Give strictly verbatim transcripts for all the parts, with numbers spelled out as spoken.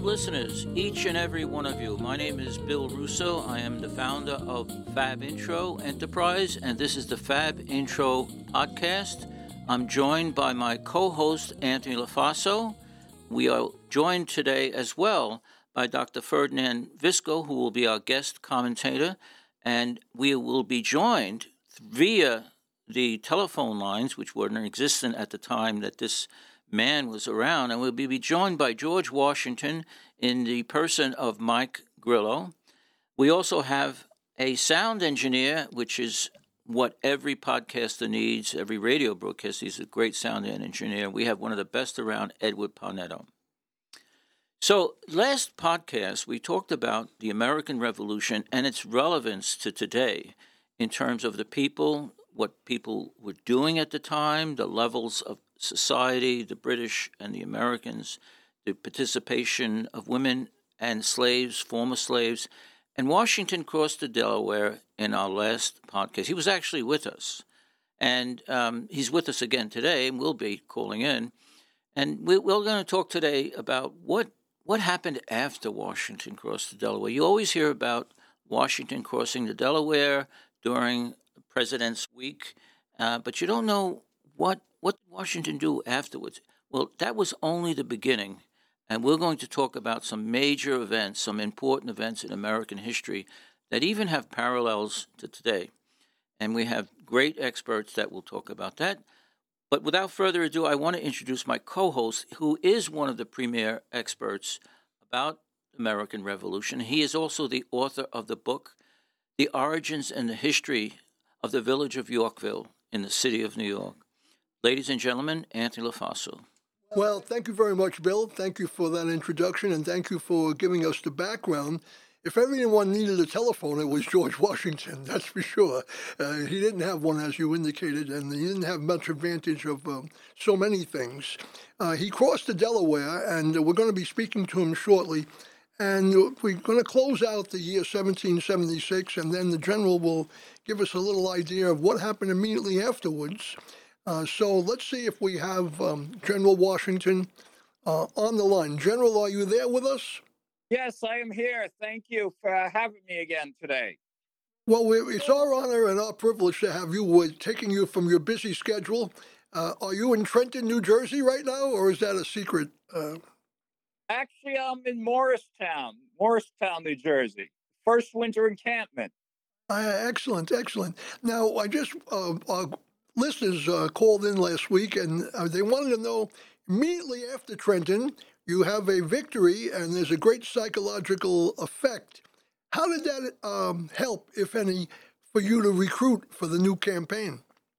listeners, each and every one of you. My name is Bill Russo. I am the founder of Fab Intro Enterprise, and this is the Fab Intro podcast. I'm joined by my co-host, Anthony LaFaso. We are joined today as well by Doctor Ferdinand Visco, who will be our guest commentator, and we will be joined via the telephone lines, which weren't existent at the time that this man was around, and we'll be joined by George Washington in the person of Mike Grillo. We also have a sound engineer, which is what every podcaster needs, every radio broadcaster needs a great sound engineer. We have one of the best around, Edward Parnetto. So last podcast, we talked about the American Revolution and its relevance to today in terms of the people, what people were doing at the time, the levels of society, the British and the Americans, the participation of women and slaves, former slaves. And Washington crossed the Delaware in our last podcast. He was actually with us. And um, he's with us again today, and we'll be calling in. And we, we're going to talk today about what, what happened after Washington crossed the Delaware. You always hear about Washington crossing the Delaware during President's Week, uh, but you don't know what What did Washington do afterwards? Well, that was only the beginning, and we're going to talk about some major events, some important events in American history that even have parallels to today. And we have great experts that will talk about that. But without further ado, I want to introduce my co-host, who is one of the premier experts about the American Revolution. He is also the author of the book, The Origins and the History of the Village of Yorkville in the City of New York. Ladies and gentlemen, Anthony LaFaso. Well, thank you very much, Bill. Thank you for that introduction, and thank you for giving us the background. If everyone needed a telephone, it was George Washington, that's for sure. Uh, he didn't have one, as you indicated, and he didn't have much advantage of um, so many things. Uh, he crossed the Delaware, and we're going to be speaking to him shortly. And we're going to close out the year seventeen seventy-six, and then the general will give us a little idea of what happened immediately afterwards. Uh, so let's see if we have um, General Washington uh, on the line. General, are you there with us? Yes, I am here. Thank you for having me again today. Well, we're, it's our honor and our privilege to have you. We're taking you from your busy schedule. Uh, are you in Trenton, New Jersey right now, or is that a secret? Uh... Actually, I'm in Morristown, Morristown, New Jersey. First winter encampment. Uh, excellent, excellent. Now, I just... Uh, uh, Listeners uh, called in last week, and uh, they wanted to know, immediately after Trenton, you have a victory, and there's a great psychological effect. How did that um, help, if any, for you to recruit for the new campaign?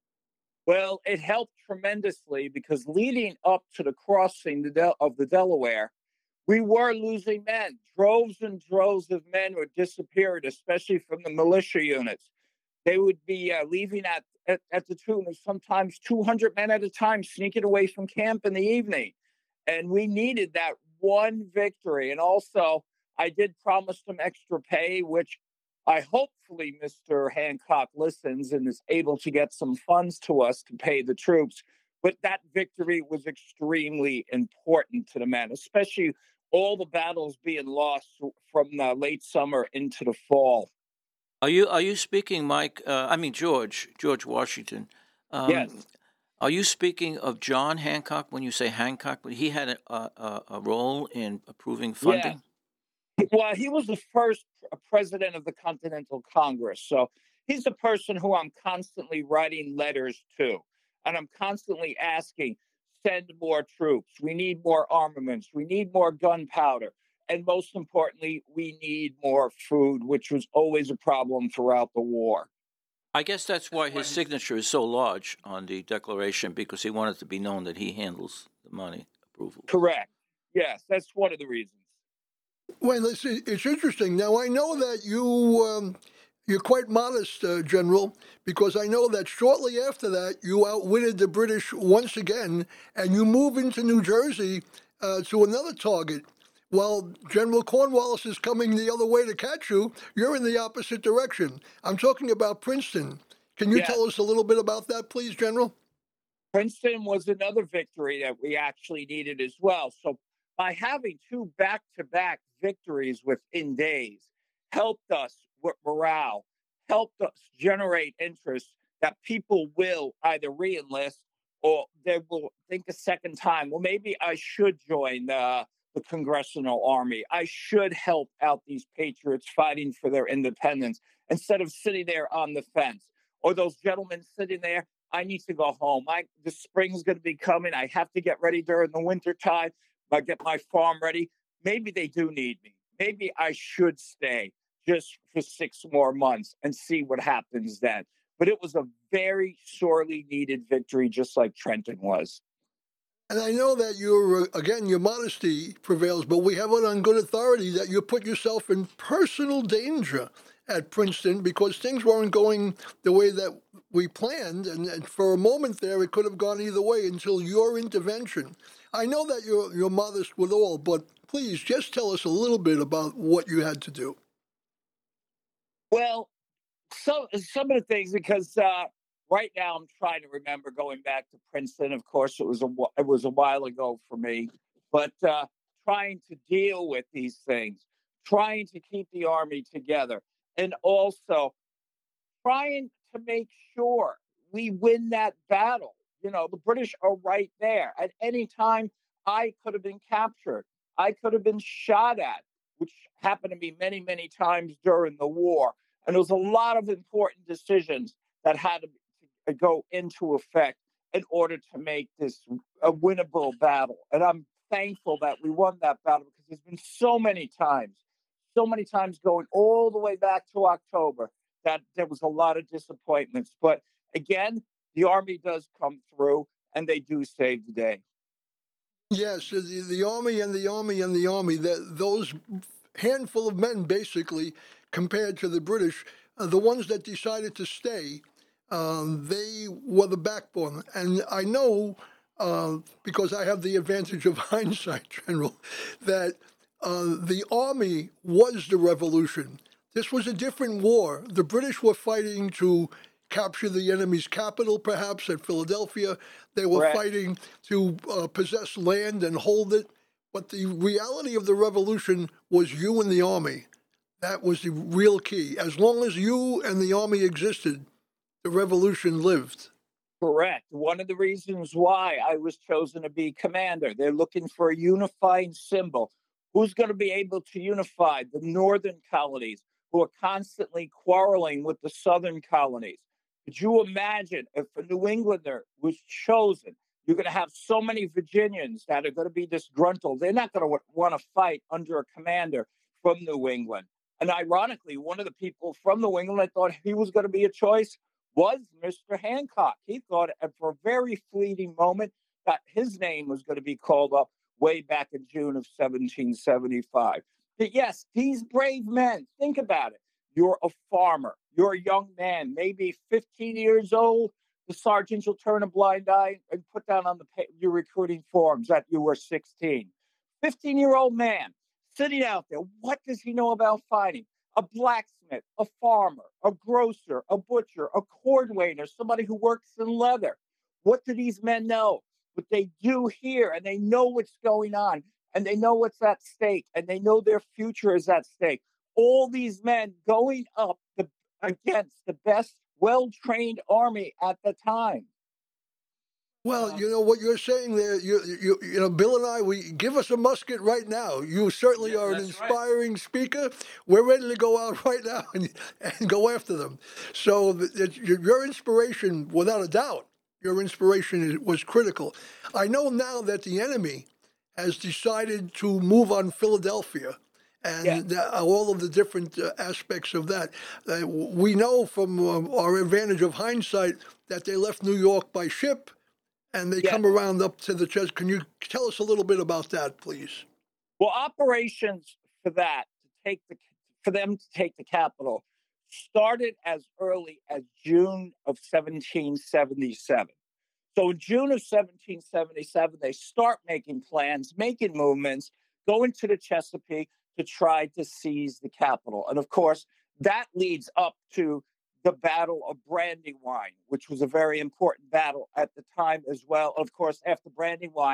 Well, it helped tremendously because leading up to the crossing the Del- of the Delaware, we were losing men. Droves and droves of men were disappeared, especially from the militia units. They would be uh, leaving at At, at the tune of sometimes two hundred men at a time, sneaking away from camp in the evening. And we needed that one victory. And also, I did promise them extra pay, which I hopefully Mister Hancock listens and is able to get some funds to us to pay the troops. But that victory was extremely important to the men, especially all the battles being lost from the late summer into the fall. Are you are you speaking, Mike? Uh, I mean George George Washington. Um, yes. Are you speaking of John Hancock when you say Hancock? He had a a, a role in approving funding. Yeah. Well, he was the first president of the Continental Congress, so he's the person who I'm constantly writing letters to, and I'm constantly asking, send more troops. We need more armaments. We need more gunpowder. And most importantly, we need more food, which was always a problem throughout the war. I guess that's why his signature is so large on the Declaration, because he wanted to be known that he handles the money approval. Correct. Yes, that's one of the reasons. Well, it's, it's interesting. Now, I know that you, um, you're quite modest, uh, General, because I know that shortly after that, you outwitted the British once again, and you move into New Jersey uh, to another target. While General Cornwallis is coming the other way to catch you, you're in the opposite direction. I'm talking about Princeton. Can you yes. tell us a little bit about that, please, General? Princeton was another victory that we actually needed as well. So by having two back-to-back victories within days, helped us with morale, helped us generate interest that people will either re-enlist or they will think a second time, well, maybe I should join uh, the Congressional Army. I should help out these patriots fighting for their independence instead of sitting there on the fence. Or those gentlemen sitting there, I need to go home. I, the spring's going to be coming. I have to get ready during the winter time. I get my farm ready. Maybe they do need me. Maybe I should stay just for six more months and see what happens then. But it was a very sorely needed victory, just like Trenton was. And I know that your, uh, again, your modesty prevails, but we have it on good authority that you put yourself in personal danger at Princeton because things weren't going the way that we planned. And, and for a moment there, it could have gone either way until your intervention. I know that you're, you're modest with all, but please just tell us a little bit about what you had to do. Well, some, some of the things, because uh, right now I'm trying to remember going back to Princeton. Of course, it was a, it was a while ago for me, but uh, trying to deal with these things, trying to keep the Army together, and also trying to make sure we win that battle. You know, the British are right there. At any time, I could have been captured. I could have been shot at, which happened to me many, many times during the war. And there was a lot of important decisions that had to go into effect in order to make this a winnable battle. And I'm thankful that we won that battle because there's been so many times, so many times going all the way back to October that there was a lot of disappointments. But again, the Army does come through and they do save the day. Yes, the, the Army and the Army and the Army, that those handful of men basically compared to the British, uh, the ones that decided to stay, um, they were the backbone. And I know, uh, because I have the advantage of hindsight, General, that uh, the Army was the revolution. This was a different war. The British were fighting to capture the enemy's capital, perhaps, at Philadelphia. They were Correct. fighting to uh, possess land and hold it. But the reality of the revolution was you and the Army. That was the real key. As long as you and the Army existed, the revolution lived. Correct. One of the reasons why I was chosen to be commander, they're looking for a unifying symbol. Who's going to be able to unify the northern colonies who are constantly quarreling with the southern colonies? Could you imagine if a New Englander was chosen? You're going to have so many Virginians that are going to be disgruntled. They're not going to want to fight under a commander from New England. And ironically, one of the people from New England I thought he was going to be a choice was Mister Hancock. He thought for a very fleeting moment that his name was going to be called up way back in June of seventeen seventy-five. But yes, these brave men, think about it. You're a farmer. You're a young man, maybe fifteen years old. The sergeants will turn a blind eye and put down on the your recruiting forms that you were sixteen. fifteen-year-old man sitting out there. What does he know about fighting? A blacksmith, a farmer, a grocer, a butcher, a cordwainer, somebody who works in leather. What do these men know? What they do here, and they know what's going on, and they know what's at stake, and they know their future is at stake. All these men going up the, against the best well-trained army at the time. Well, you know what you're saying there. You, you, you know, Bill and I. We give us a musket right now. You certainly Yeah, are an that's inspiring right. speaker. We're ready to go out right now and, and go after them. So the, the, your inspiration, without a doubt, your inspiration was critical. I know now that the enemy has decided to move on Philadelphia. And yeah. uh, all of the different uh, aspects of that. Uh, we know from uh, our advantage of hindsight that they left New York by ship. And they yeah. come around up to the chest. Can you tell us a little bit about that, please? Well, operations for that, to take the, for them to take the capital, started as early as June of seventeen seventy-seven. So in June of seventeen seventy-seven, they start making plans, making movements, going to the Chesapeake to try to seize the capital. And of course, that leads up to the Battle of Brandywine, which was a very important battle at the time as well. Of course, after Brandywine,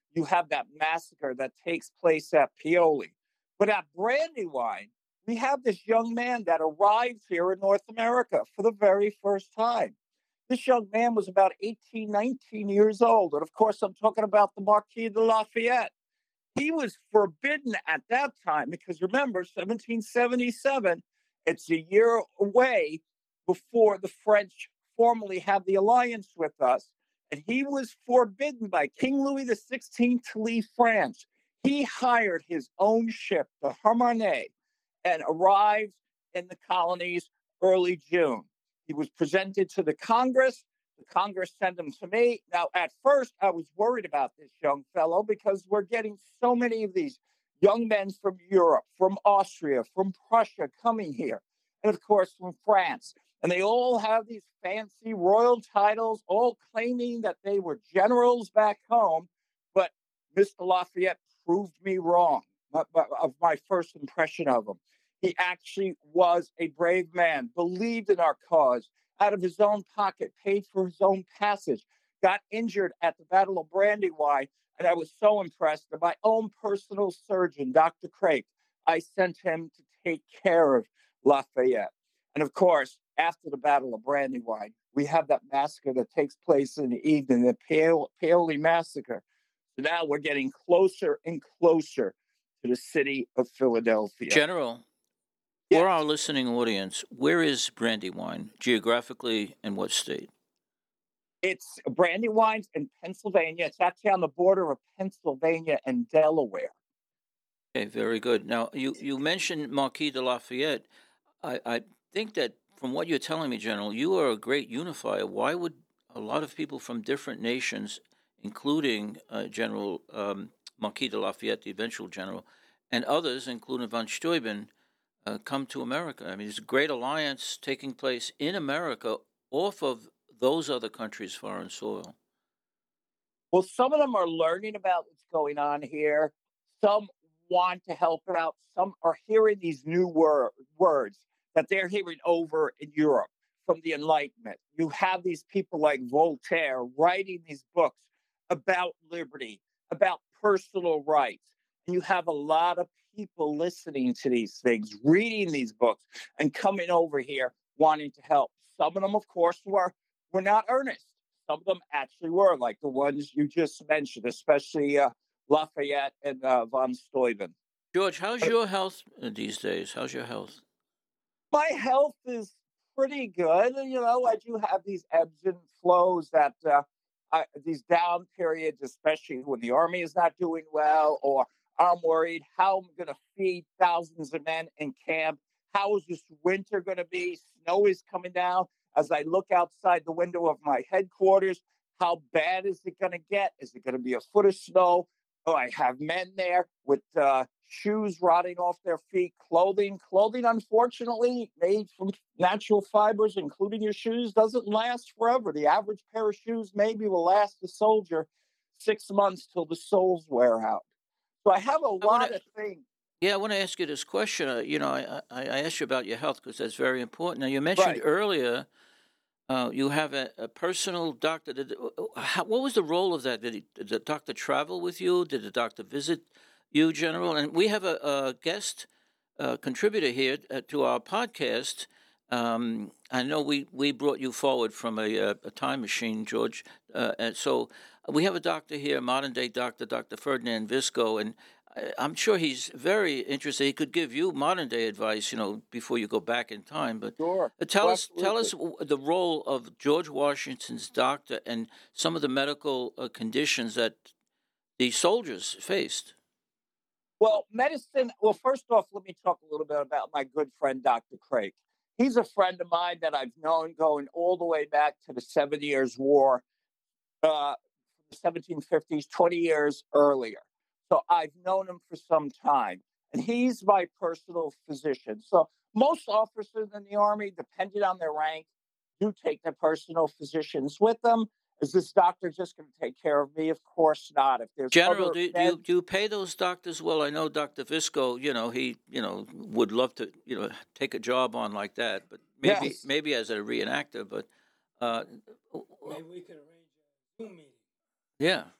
you have that massacre that takes place at Paoli. But at Brandywine, we have this young man that arrived here in North America for the very first time. This young man was about eighteen, nineteen years old. And of course, I'm talking about the Marquis de Lafayette. He was forbidden at that time because remember, seventeen seventy-seven, it's a year away before the French formally have the alliance with us. And he was forbidden by King Louis the sixteenth to leave France. He hired his own ship, the Harmonie, and arrived in the colonies early June. He was presented to the Congress. The Congress sent him to me. Now, at first, I was worried about this young fellow because we're getting so many of these young men from Europe, from Austria, from Prussia coming here, and of course, from France. And they all have these fancy royal titles, all claiming that they were generals back home. But Mister Lafayette proved me wrong of my first impression of him. He actually was a brave man, believed in our cause, out of his own pocket, paid for his own passage, got injured at the Battle of Brandywine, and I was so impressed that my own personal surgeon, Doctor Craik, I sent him to take care of Lafayette. And of course, after the Battle of Brandywine, we have that massacre that takes place in the evening, the Paoli massacre. So now we're getting closer and closer to the city of Philadelphia. General, yes. For our listening audience, where is Brandywine geographically and what state? It's Brandywine's in Pennsylvania. It's actually on the border of Pennsylvania and Delaware. Okay, very good. Now, you, you mentioned Marquis de Lafayette. I, I think that from what you're telling me, General, you are a great unifier. Why would a lot of people from different nations, including uh, General um, Marquis de Lafayette, the eventual general, and others, including von Steuben, uh, come to America? I mean, there's a great alliance taking place in America off of those other countries' foreign soil. Well, some of them are learning about what's going on here. Some want to help out. Some are hearing these new wor- words that they're hearing over in Europe from the Enlightenment. You have these people like Voltaire writing these books about liberty, about personal rights. And you have a lot of people listening to these things, reading these books, and coming over here wanting to help. Some of them, of course, were, were not earnest. Some of them actually were, like the ones you just mentioned, especially uh, Lafayette and uh, von Steuben. George, how's your health these days? How's your health? My health is pretty good. You know, I do have these ebbs and flows that uh, I, these down periods, especially when the Army is not doing well, or I'm worried how I'm going to feed thousands of men in camp. How is this winter going to be? Snow is coming down. As I look outside the window of my headquarters, how bad is it going to get? Is it going to be a foot of snow? Oh, I have men there with uh, shoes rotting off their feet, clothing. Clothing, unfortunately, made from natural fibers, including your shoes, doesn't last forever. The average pair of shoes maybe will last a soldier six months till the soles wear out. So I have a lot wanna, of things. Yeah, I want to ask you this question. Uh, you know, I, I, I asked you about your health because that's very important. Now, you mentioned Right. earlier uh, you have a, a personal doctor. Did, how, what was the role of that? Did, he, did the doctor travel with you? Did the doctor visit you, General? And we have a, a guest uh, contributor here uh, to our podcast. Um, I know we, we brought you forward from a, a, a time machine, George. Uh, and so we have a doctor here, modern-day doctor, Doctor Ferdinand Visco, and I'm sure he's very interested. He could give you modern-day advice, you know, before you go back in time. But Sure. tell Well, us, tell us the role of George Washington's doctor and some of the medical uh, conditions that the soldiers faced. Well, medicine, well, first off, let me talk a little bit about my good friend, Doctor Craik. He's a friend of mine that I've known going all the way back to the Seven Years' War, uh, the seventeen fifties, twenty years earlier. So I've known him for some time, and he's my personal physician. So most officers in the Army, depending on their rank, do take their personal physicians with them. Is this doctor just going to take care of me? Of course not. If there's General, other do, do, you, do you pay those doctors well? I know Doctor Visco, you know, he, you know, would love to, you know, take a job on like that, but maybe Yes. maybe as a reenactor, but... Uh, Maybe we could arrange a Zoom meeting. yeah.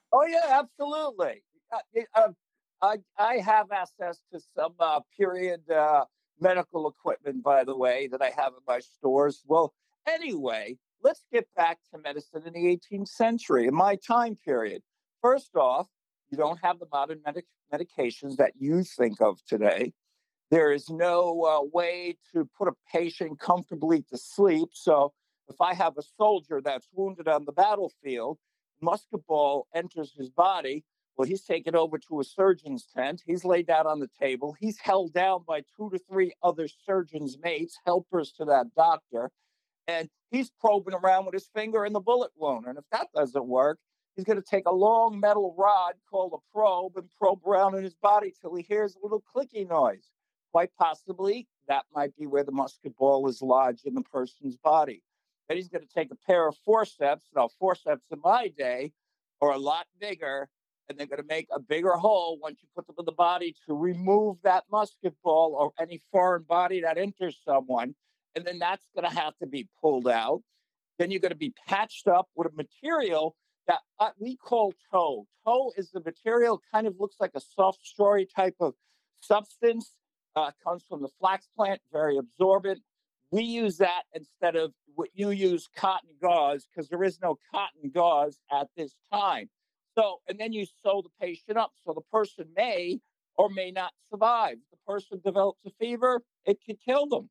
Oh yeah, absolutely. Uh, it- uh, I I have access to some uh, period uh, medical equipment, by the way, that I have in my stores. Well, anyway, let's get back to medicine in the eighteenth century, in my time period. First off, you don't have the modern medic- medications that you think of today. There is no uh, way to put a patient comfortably to sleep. So if I have a soldier that's wounded on the battlefield, musket ball enters his body. Well, he's taken over to a surgeon's tent. He's laid out on the table. He's held down by two to three other surgeons' mates, helpers to that doctor. And he's probing around with his finger in the bullet wound. And if that doesn't work, he's going to take a long metal rod called a probe and probe around in his body till he hears a little clicky noise. Quite possibly, that might be where the musket ball is lodged in the person's body. Then he's going to take a pair of forceps. Now, forceps in my day are a lot bigger, and they're going to make a bigger hole once you put them in the body to remove that musket ball or any foreign body that enters someone. And then that's going to have to be pulled out. Then you're going to be patched up with a material that uh, we call tow. Tow is the material, kind of looks like a soft strawy type of substance. Uh, comes from the flax plant, very absorbent. We use that instead of what you use, cotton gauze, because there is no cotton gauze at this time. So, and then you sew the patient up. So the person may or may not survive. If the person develops a fever, it could kill them.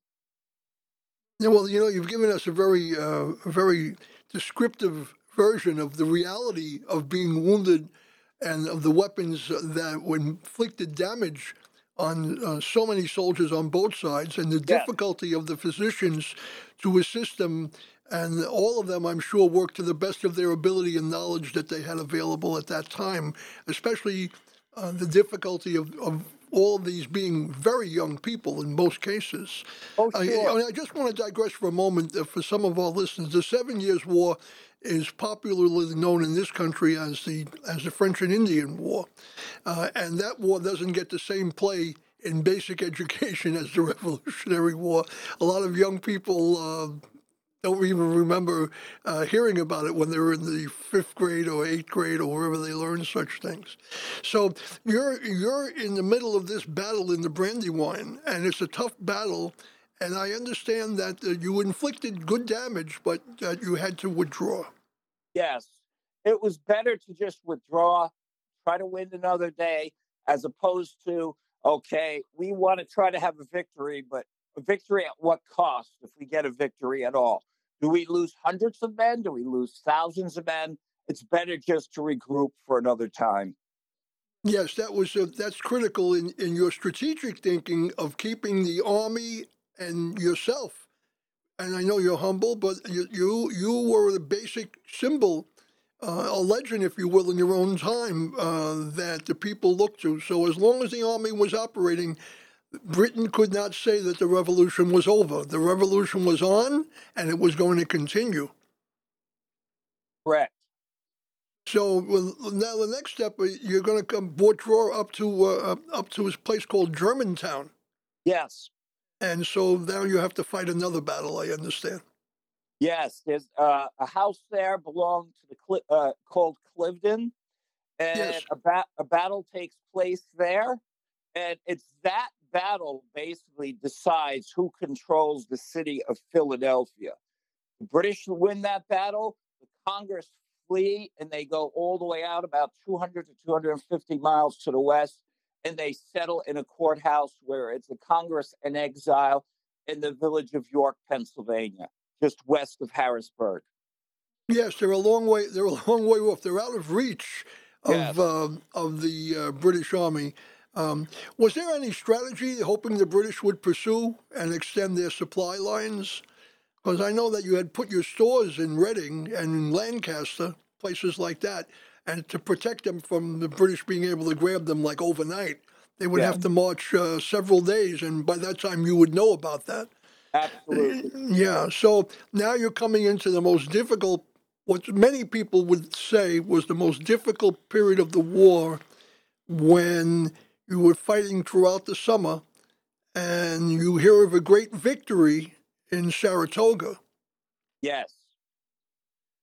Yeah, well, you know, you've given us a very, uh, a very descriptive version of the reality of being wounded and of the weapons that inflicted damage on uh, so many soldiers on both sides, and the Yes. difficulty of the physicians to assist them. And all of them, I'm sure, worked to the best of their ability and knowledge that they had available at that time, especially uh, the difficulty of, of all of these being very young people in most cases. Oh, I, sure. I just want to digress for a moment uh, for some of our listeners. The Seven Years' War is popularly known in this country as the as the French and Indian War, uh, and that war doesn't get the same play in basic education as the Revolutionary War. A lot of young people uh, don't even remember uh, hearing about it when they were in the fifth grade or eighth grade or wherever they learned such things. So you're you're in the middle of this battle in the Brandywine, and it's a tough battle. And I understand that uh, you inflicted good damage, but that you had to withdraw. Yes. It was better to just withdraw, try to win another day, as opposed to, okay, we want to try to have a victory, but a victory at what cost if we get a victory at all? Do we lose hundreds of men? Do we lose thousands of men? It's better just to regroup for another time. Yes, that was uh, that's critical in, in your strategic thinking of keeping the army and yourself. And I know you're humble, but you you, you were the basic symbol, uh, a legend, if you will, in your own time uh, that the people looked to. So as long as the army was operating, Britain could not say that the revolution was over. The revolution was on, and it was going to continue. Correct. So well, now the next step, uh, you're going to come withdraw up to uh, up to this place called Germantown, Yes. and so now you have to fight another battle. I understand. Yes. There's uh, a house there belonged to the Cli- uh, called Cliveden, and Yes. a, ba- a battle takes place there. And it's that battle basically decides who controls the city of Philadelphia. The British win that battle, the Congress flee, and they go all the way out about two hundred to two hundred fifty miles to the west, and they settle in a courthouse where it's a Congress in exile in the village of York, Pennsylvania, just west of Harrisburg. Yes, they're a long way. They're a long way off. They're out of reach Yes. of uh, of the uh, British Army. Um, was there any strategy hoping the British would pursue and extend their supply lines? Because I know that you had put your stores in Reading and in Lancaster, places like that, and to protect them from the British being able to grab them like overnight, they would Yes. have to march uh, several days, and by that time you would know about that. Absolutely. Yeah, so now you're coming into the most difficult, what many people would say was the most difficult period of the war, when you were fighting throughout the summer and you hear of a great victory in Saratoga. Yes.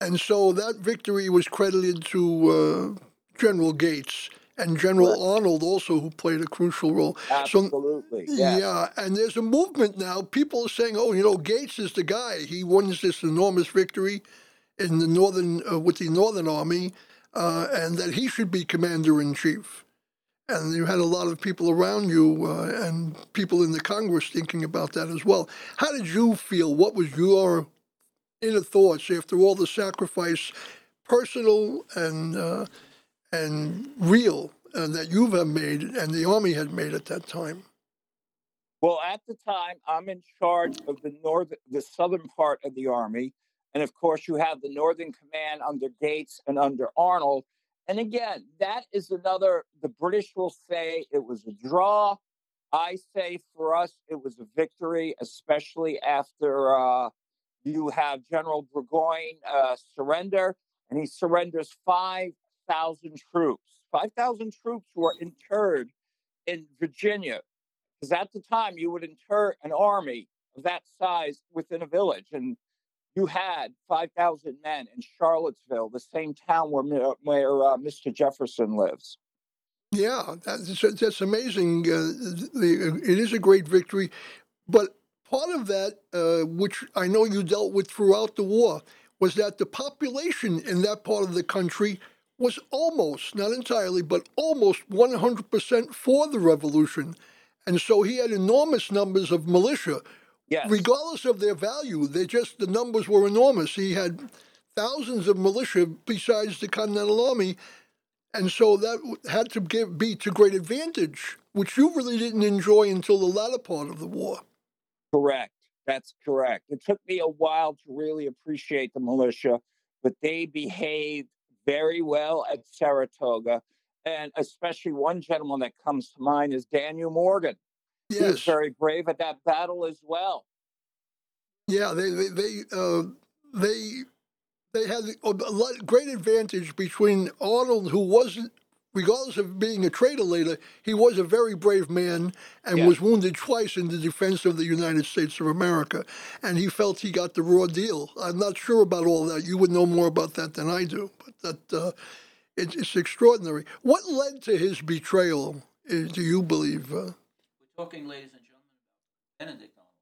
And so that victory was credited to uh, General Gates and General Correct. Arnold also, who played a crucial role. So, Absolutely. Yes. yeah, and there's a movement now. People are saying, "Oh, you know, Gates is the guy. He won this enormous victory in the northern uh, with the Northern Army, uh, and that he should be commander in chief." And you had a lot of people around you uh, and people in the Congress thinking about that as well. How did you feel? What was your inner thoughts after all the sacrifice, personal and uh, and real, uh, that you have made and the Army had made at that time? Well, at the time, I'm in charge of the north, the southern part of the Army. And of course, you have the Northern Command under Gates and under Arnold. And again, that is another, the British will say it was a draw. I say for us, it was a victory, especially after uh, you have General Burgoyne uh, surrender, and he surrenders five thousand troops. five thousand troops were interred in Virginia, because at the time you would inter an army of that size within a village. And you had five thousand men in Charlottesville, the same town where, where uh, Mister Jefferson lives. Yeah, that's, that's amazing. Uh, the, it is a great victory. But part of that, uh, which I know you dealt with throughout the war, was that the population in that part of the country was almost, not entirely, but almost one hundred percent for the revolution. And so he had enormous numbers of militia. Yes. Regardless of their value, they just, the numbers were enormous. He had thousands of militia besides the Continental Army. And so that had to give, be to great advantage, which you really didn't enjoy until the latter part of the war. Correct. That's correct. It took me a while to really appreciate the militia, but they behaved very well at Saratoga. And especially one gentleman that comes to mind is Daniel Morgan. Yes. He was very brave at that battle as well. Yeah, they they they uh, they, they had a lot, great advantage between Arnold, who wasn't, regardless of being a traitor later, he was a very brave man and Yes. was wounded twice in the defense of the United States of America. And he felt he got the raw deal. I'm not sure about all that. You would know more about that than I do. But that uh, it, it's extraordinary. What led to his betrayal, uh, do you believe? Uh, We're talking, ladies and gentlemen, about Benedict Arnold.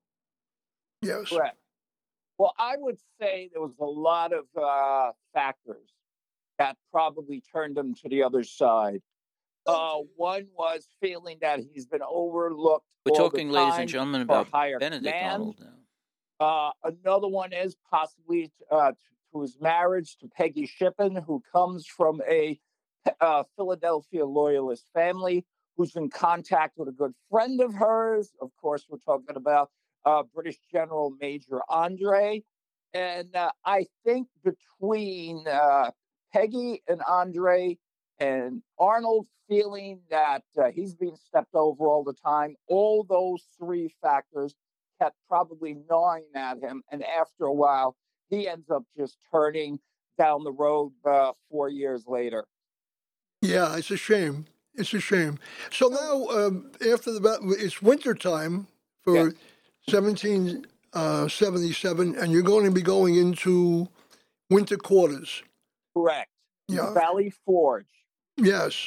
yes. Correct. Well, I would say there was a lot of uh, factors that probably turned him to the other side. Uh, one was feeling that he's been overlooked. We're all talking, the ladies time and gentlemen, for about higher Benedict command. Arnold now. Uh, another one is possibly uh, to his marriage to Peggy Shippen, who comes from a uh, Philadelphia Loyalist family, who's in contact with a good friend of hers. Of course, we're talking about uh, British General Major Andre. And uh, I think between uh, Peggy and Andre and Arnold feeling that uh, he's being stepped over all the time, all those three factors kept probably gnawing at him. And after a while, he ends up just turning down the road uh, four years later. Yeah, it's a shame. It's a shame. So now, um, after the battle, it's winter time for Yes. seventeen seventy-seven, and you're going to be going into winter quarters. Correct. Yeah. Valley Forge. Yes.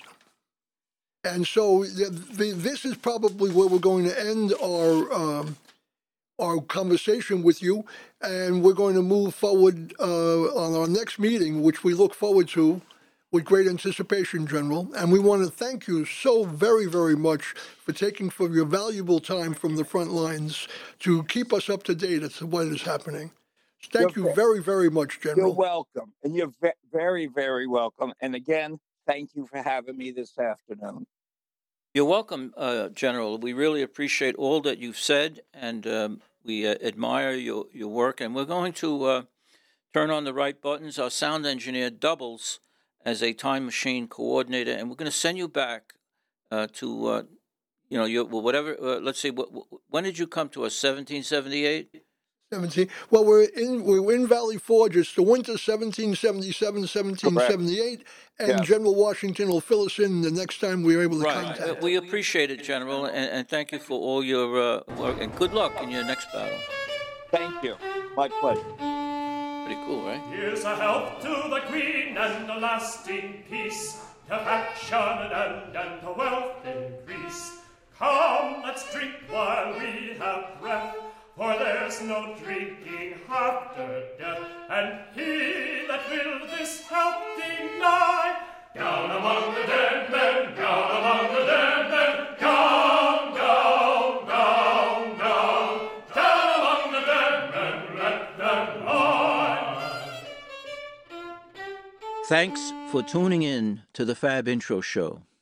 And so the, the, this is probably where we're going to end our um, our conversation with you, and we're going to move forward uh, on our next meeting, which we look forward to with great anticipation, General. And we want to thank you so very, very much for taking for your valuable time from the front lines to keep us up to date as to what is happening. Thank You're you very, very much, You're General. welcome. And you're ve- very, very welcome. And again, thank you for having me this afternoon. You're welcome, uh, General. We really appreciate all that you've said, and um, we uh, admire your, your work. And we're going to uh, turn on the right buttons. Our sound engineer doubles as a time machine coordinator, and we're going to send you back uh, to, uh, you know, your well, whatever. Uh, let's see, what, when did you come to us? seventeen seventy-eight. seventeen. Well, we're in we're in Valley Forge. It's the winter seventeen seventy-seven, seventeen seventy-eight, and Yes. General Washington will fill us in the next time we're able to Right. contact. Uh, we appreciate it, General, and, and thank you for all your uh, work, and good luck in your next battle. Thank you. My pleasure. Pretty cool, right? Here's a health to the Queen and a lasting peace, to faction and, and to wealth increase. Come, let's drink while we have breath, for there's no drinking after death. And he that will this health deny, down among the dead men, down among the dead men, down, down, down, down, down among the dead men, let them lie. Thanks for tuning in to the Fab Intro Show.